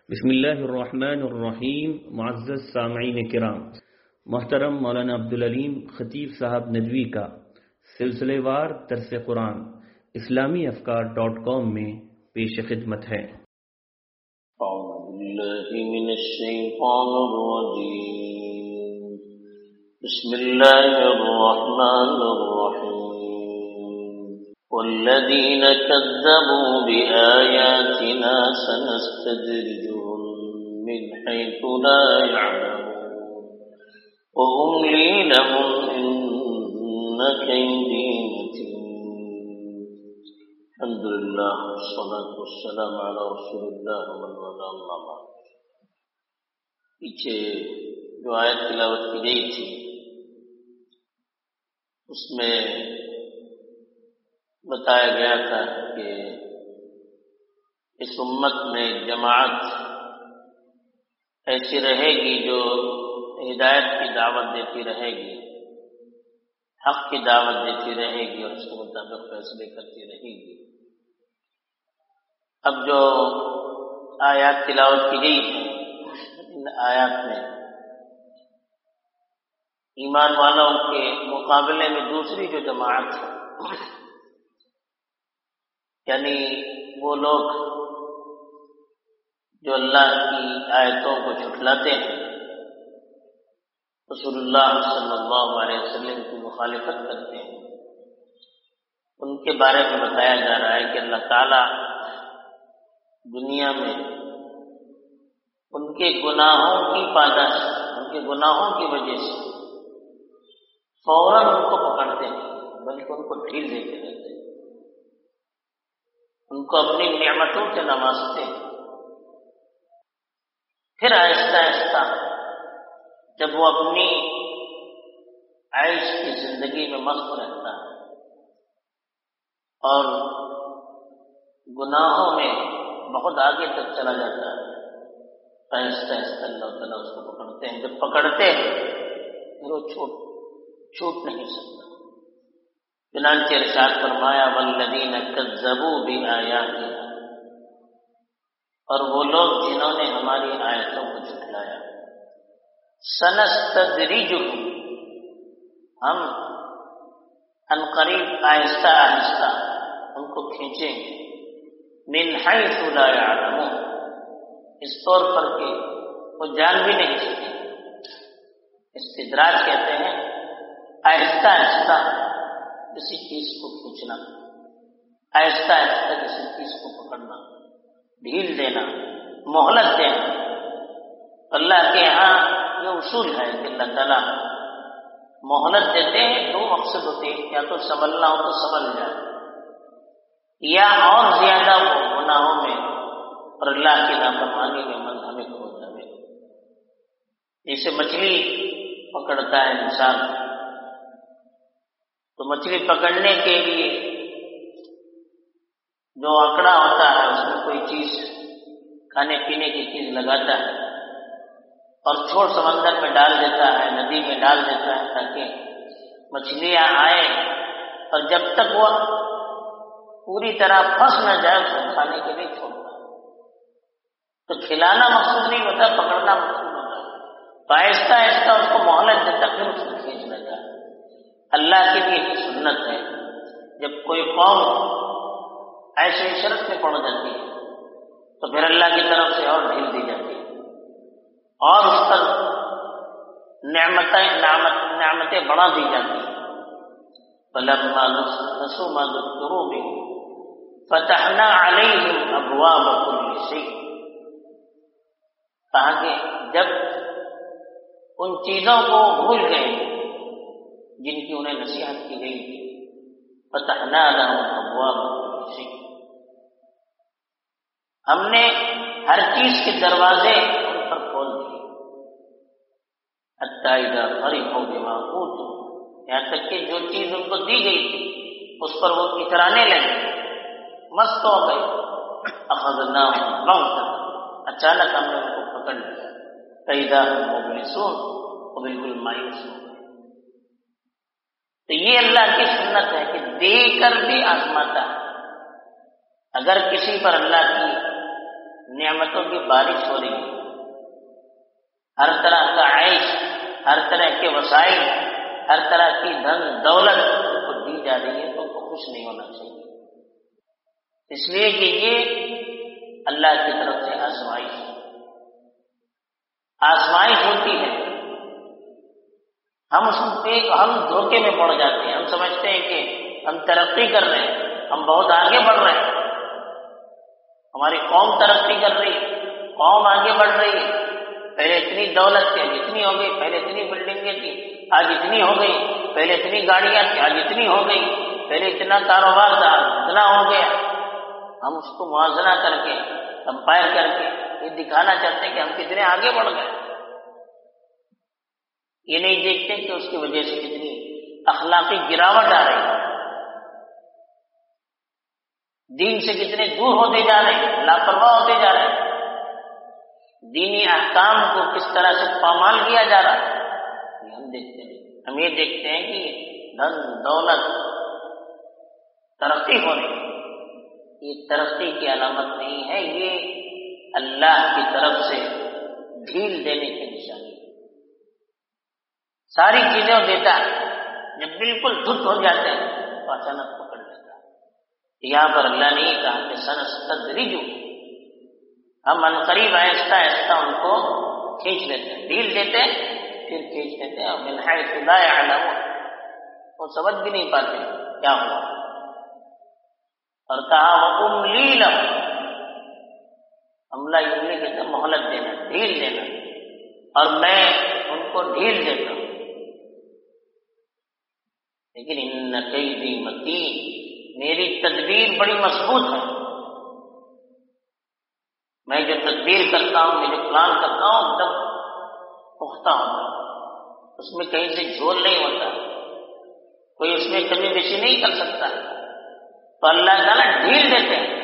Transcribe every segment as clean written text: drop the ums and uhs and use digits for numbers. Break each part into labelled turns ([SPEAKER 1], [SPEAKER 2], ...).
[SPEAKER 1] بسم اللہ الرحمن الرحیم. معزز سامعین کرام، محترم مولانا عبدالعلیم خطیب صاحب ندوی کا سلسلے وار درس قرآن اسلامی افکار.com میں پیش خدمت ہے.
[SPEAKER 2] اعوذ باللہ من الشیطان الرجیم. بسم اللہ الرحمن الرحیم. والذین کذبوا بآیاتنا سنستدرجهم من حيث لا يعلمون وأملي لهم إن كيدي متين. الحمد لله والصلاة والسلام على رسول الله ومن والاه أما بعد. پیچھے جو آیت تلاوت کی گئی تھی اس میں بتایا گیا تھا کہ اس امت میں جماعت ایسی رہے گی جو ہدایت کی دعوت دیتی رہے گی، حق کی دعوت دیتی رہے گی اور اس کے مطابق فیصلے کرتی رہے گی. اب جو آیات تلاوت کی گئی ہے ان آیات میں ایمان والوں کے مقابلے میں دوسری جو جماعت ہے یعنی وہ لوگ جو اللہ کی آیتوں کو جھٹلاتے ہیں، رسول اللہ صلی اللہ علیہ وسلم کی مخالفت کرتے ہیں، ان کے بارے میں بتایا جا رہا ہے کہ اللہ تعالیٰ دنیا میں ان کے گناہوں کی پاداش، ان کے گناہوں کی وجہ سے فوراً ان کو پکڑتے ہیں بلکہ ان کو ڈھیل دیتے رہتے ہیں، ان کو اپنی نعمتوں سے نوازتے ہیں. پھر آہستہ آہستہ جب وہ اپنی عیش کی زندگی میں مست رہتا ہے اور گناہوں میں بہت آگے تک چلا جاتا ہے، آہستہ آہستہ اللہ تعالیٰ اس کو پکڑتے ہیں. جب پکڑتے ہیں پھر وہ چھوٹ نہیں سکتا. چنانچہ ارشاد فرمایا والذین کذبوا بآیاتنا، اور وہ لوگ جنہوں نے ہماری آیتوں کو جھٹلایا، سنستدرجهم، ہم عنقریب آہستہ آہستہ ان کو کھینچیں گے، من حیث لا یعلمون، اس طور پر کہ وہ جان بھی نہیں سکیں. استدراج کہتے ہیں آہستہ آہستہ کسی چیز کو کھینچنا، آہستہ آہستہ کسی چیز کو پکڑنا، ڈھیل دینا، مہلت دینا. اللہ کے یہاں یہ اصول ہے کہ اللہ تعالیٰ مہلت دیتے ہیں. دو مقصد ہوتے ہیں، یا تو سنبھلنا ہو تو سنبھل جائے، یا اور زیادہ وہ گناہوں میں اور اللہ کی نافرمانی میں منہمک ہو جائے. جیسے مچھلی پکڑتا ہے انسان، تو مچھلی پکڑنے کے لیے جو آکڑا ہوتا ہے اس میں کوئی چیز، کھانے پینے کی چیز لگاتا ہے اور چھوڑ سمندر میں ڈال دیتا ہے، ندی میں ڈال دیتا ہے تاکہ مچھلیاں آئیں، اور جب تک وہ پوری طرح پھنس نہ جائے اس کو کھانے کے لیے چھوڑتا ہے. تو کھلانا مقصود نہیں ہوتا، پکڑنا مقصود ہوتا ہے. تو آہستہ آہستہ اس کو مہلت دیتا پھر اس کو کھینچ لیتا ہے. اللہ کی بھی ایک سنت ہے، جب کوئی قوم ایسے شرط میں پڑ جاتی ہے تو پھر اللہ کی طرف سے اور ڈھیل دی جاتی ہے اور اس پر نعمتیں بڑھا دی جاتی ہیں. فَلَمَّا نَسُوا مَا ذُكِّرُوا بِهِ فَتَحْنَا عَلَيْهِمْ أَبْوَابَ كُلِّ شَيْءٍ، کہا کہ جب ان چیزوں کو بھول گئے جن کی انہیں نصیحت کی گئی تھی، فَتَحْنَا لَهُمْ أَبْوَابَ كُلِّ شَيْءٍ، ہم نے ہر چیز کے دروازے ان پر کھول دیے. حَتَّى إِذَا فَرِحُوا بِمَا أُوتُوا، یہاں تک کہ جو چیز ان کو دی گئی تھی اس پر وہ اترانے لگے، مست ہو گئے. أَخَذْنَاهُمْ بَغْتَةً، اچانک ہم نے ان کو پکڑ لیا. فَإِذَا هُمْ مُبْلِسُونَ، وہ بالکل مایوس ہو گئے. تو یہ اللہ کی سنت ہے کہ دے کر بھی آزماتا ہے. اگر کسی پر اللہ کی نعمتوں کی بارش ہو رہی ہے، ہر طرح کا عیش، ہر طرح کے وسائل، ہر طرح کی دھن دولت ان کو دی جا رہی ہے، تو ان کو خوش نہیں ہونا چاہیے، اس لیے کہ یہ اللہ کی طرف سے آزمائش ہوتی ہے۔ ہم دھوکے میں پڑ جاتے ہیں، ہم سمجھتے ہیں کہ ہم ترقی کر رہے ہیں، ہم بہت آگے بڑھ رہے ہیں، ہماری قوم ترقی کر رہی ہے، قوم آگے بڑھ رہی ہے، پہلے اتنی دولت تھی آج اتنی ہو گئی، پہلے اتنی بلڈنگیں تھی آج اتنی ہو گئی، پہلے اتنی گاڑیاں تھی آج اتنی ہو گئی، پہلے اتنا کاروبار تھا اتنا ہو گیا۔ ہم اس کو موازنہ کر کے، کمپائر کر کے یہ دکھانا چاہتے ہیں کہ ہم کتنے آگے بڑھ گئے، یہ نہیں دیکھتے کہ اس کی وجہ سے کتنی اخلاقی گراوٹ آ رہی ہے، دین سے کتنے دور ہوتے جا رہے ہیں، لاپرواہ ہوتے جا رہے ہیں، دینی احکام کو کس طرح سے پامال کیا جا رہا ہے، یہ ہم دیکھتے ہیں۔ ہم یہ دیکھتے ہیں کہ دھن دولت ترقی ہو رہی ہے، یہ ترقی کی علامت نہیں ہے، یہ اللہ کی طرف سے ڈھیل دینے کی نشانی ہے۔ ساری چیزیں وہ دیتا ہے، جب بالکل دھت ہو جاتے ہیں تو اچانک پکڑ لیتا ہے۔ یہاں پر اللہ نے یہ کہا کہ سنستدرجو، ہم عنقریب آہستہ آہستہ ان کو کھینچ لیتے ہیں، ڈھیل دیتے ہیں پھر کھینچ لیتے ہیں، اور من حیث لا یعلمون، وہ سمجھ بھی نہیں پاتے کیا ہوا۔ اور کہا وَأُمْلِي لَهُمْ، املا یملی کہتے ہیں مہلت دینا، ڈھیل دینا، اور میں ان کو ڈھیل دیتا ہوں، لیکن ان کیدی متین، میری تدبیر بڑی مضبوط ہے، میں جو تدبیر کرتا ہوں، میں جو پلان کرتا ہوں ایک دم پختہ ہوتا ہے، اس میں کہیں سے جھول نہیں ہوتا، کوئی اس میں کمی بیشی نہیں کر سکتا، تو اللہ تعالیٰ ڈھیل دیتے ہیں۔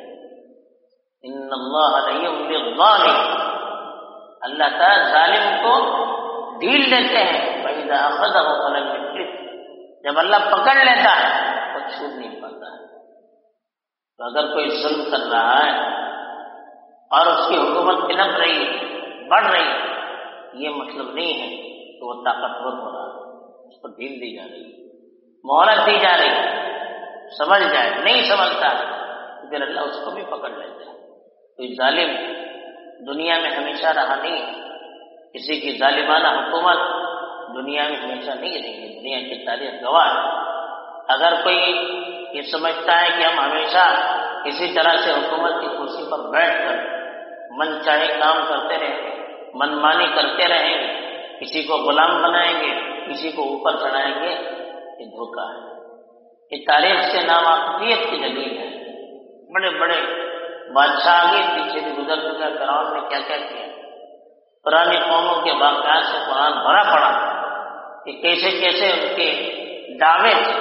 [SPEAKER 2] ان اللہ لا یملی الظالم، اللہ تعالیٰ ظالم کو ڈھیل دیتے ہیں، فإذا أخذه فلم يفلت، جب اللہ پکڑ لیتا ہے وہ چھوٹ نہیں پاتا ہے۔ تو اگر کوئی ظلم کر رہا ہے اور اس کی حکومت پنپ رہی ہے، بڑھ رہی ہے، یہ مطلب نہیں ہے کہ وہ طاقتور ہو رہا ہے، اس کو ڈھیل دی جا رہی ہے، مہلت دی جا رہی ہے، سمجھ جائے، نہیں سمجھتا تو پھر اللہ اس کو بھی پکڑ لیتا ہے۔ کوئی ظالم دنیا میں ہمیشہ رہا نہیں، کسی کی ظالمانہ حکومت دنیا میں ہمیشہ نہیں رہی ہے، دنیا کی تاریخ گواہ ہے۔ اگر کوئی یہ سمجھتا ہے کہ ہم ہمیشہ کسی طرح سے حکومت کی کرسی پر بیٹھ کر من چاہے کام کرتے رہیں گے، من مانی کرتے رہیں گے، کسی کو غلام بنائیں گے، کسی کو اوپر چڑھائیں گے، یہ دھوکہ ہے، یہ تاریخ سے ناواقفیت کی دلیل ہے۔ بڑے بڑے بادشاہ آگے پیچھے بھی گزر چکا، فرعون نے کیا کیا کیا، پرانی قوموں کے واقعات سے قرآن بھرا پڑا کہ کیسے کیسے ان کے دعوے تھے،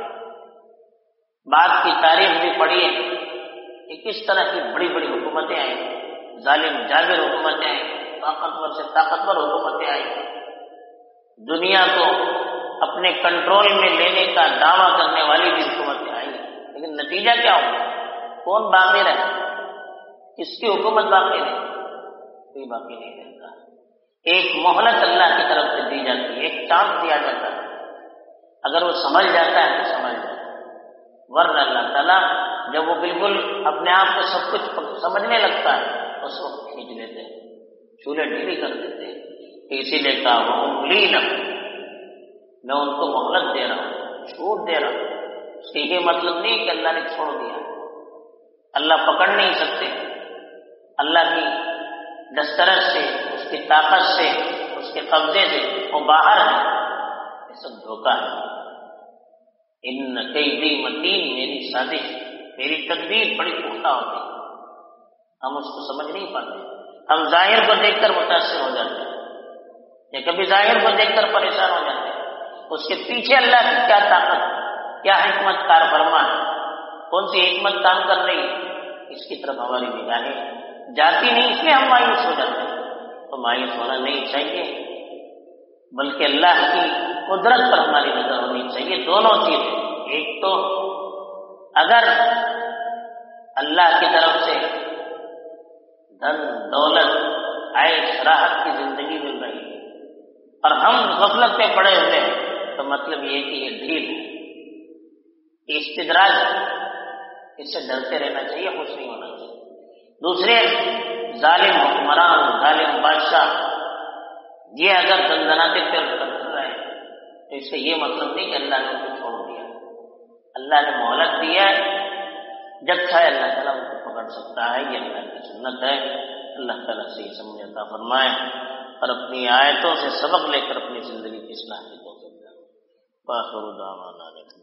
[SPEAKER 2] بات کی تاریخ بھی پڑھی ہے کہ کس طرح کی بڑی بڑی حکومتیں آئیں، ظالم جابر حکومتیں آئیں، طاقتور سے طاقتور حکومتیں آئیں، دنیا کو اپنے کنٹرول میں لینے کا دعویٰ کرنے والی بھی حکومتیں آئیں، لیکن نتیجہ کیا ہوا؟ کون باقی رہے؟ کس کی حکومت باقی رہے؟ کوئی باقی نہیں رہتا۔ ایک مہلت اللہ کی طرف سے دی جاتی ہے، ایک چانس دیا جاتا ہے، اگر وہ سمجھ جاتا ہے تو سمجھ جاتا ہے، ورنہ اللہ تعالیٰ جب وہ بالکل اپنے آپ کو سب کچھ سمجھنے لگتا ہے اس وقت کھینچ لیتے ہیں، چولہے ڈھیلی کر دیتے ہیں۔ اسی لیے کہا وَأُمْلِي لَهُمْ، میں ان کو مہلت دے رہا ہوں، چھوٹ دے رہا ہوں۔ اس کی یہ مطلب نہیں کہ اللہ نے چھوڑ دیا، اللہ پکڑ نہیں سکتے، اللہ کی دسترس سے، اس کی طاقت سے، اس کے قبضے سے وہ باہر ہے، یہ سب دھوکہ ہے۔ ان کیدی متین، میری سازش، میری تدبیر بڑی پختہ ہوتی ہے، ہم اس کو سمجھ نہیں پاتے، ہم ظاہر کو دیکھ کر متاثر ہو جاتے ہیں، یا کبھی ظاہر کو دیکھ کر پریشان ہو جاتے ہیں، اس کے پیچھے اللہ کی کیا طاقت، کیا حکمت کار فرما ہے، کون سی حکمت کام کر رہی ہے، اس کی طرف ہماری نگاہیں جاتی نہیں، اس لیے ہم مایوس ہو جاتے ہیں۔ تو مایوس ہونا نہیں چاہیے، بلکہ اللہ کی قدرت پر ہماری نظر ہونی چاہیے۔ دونوں چیزیں، ایک تو اگر اللہ کی طرف سے دھن دولت عیش راحت کی زندگی مل رہی ہے اور ہم غفلت پہ پڑے ہوئے ہیں، تو مطلب یہ کہ یہ ڈھیل ہے، یہ استدراج ہے، اس سے ڈرتے رہنا چاہیے، خوش نہیں ہونا چاہیے۔ دوسرے ظالم حکمران، ظالم بادشاہ یہ اگر دندناتے پہ کرتے رہے تو اس سے یہ مطلب نہیں کہ اللہ نے ان کو چھوڑ دیا، اللہ نے مہلت دی ہے، جب چاہے اللہ تعالیٰ ان کو پکڑ سکتا ہے، یہ اللہ کی سنت ہے۔ اللہ تعالیٰ سے یہ سمجھ عطا فرمائے اور اپنی آیتوں سے سبق لے کر اپنی زندگی کی اصلاح کی توفیق دے۔ وآخر دعوانا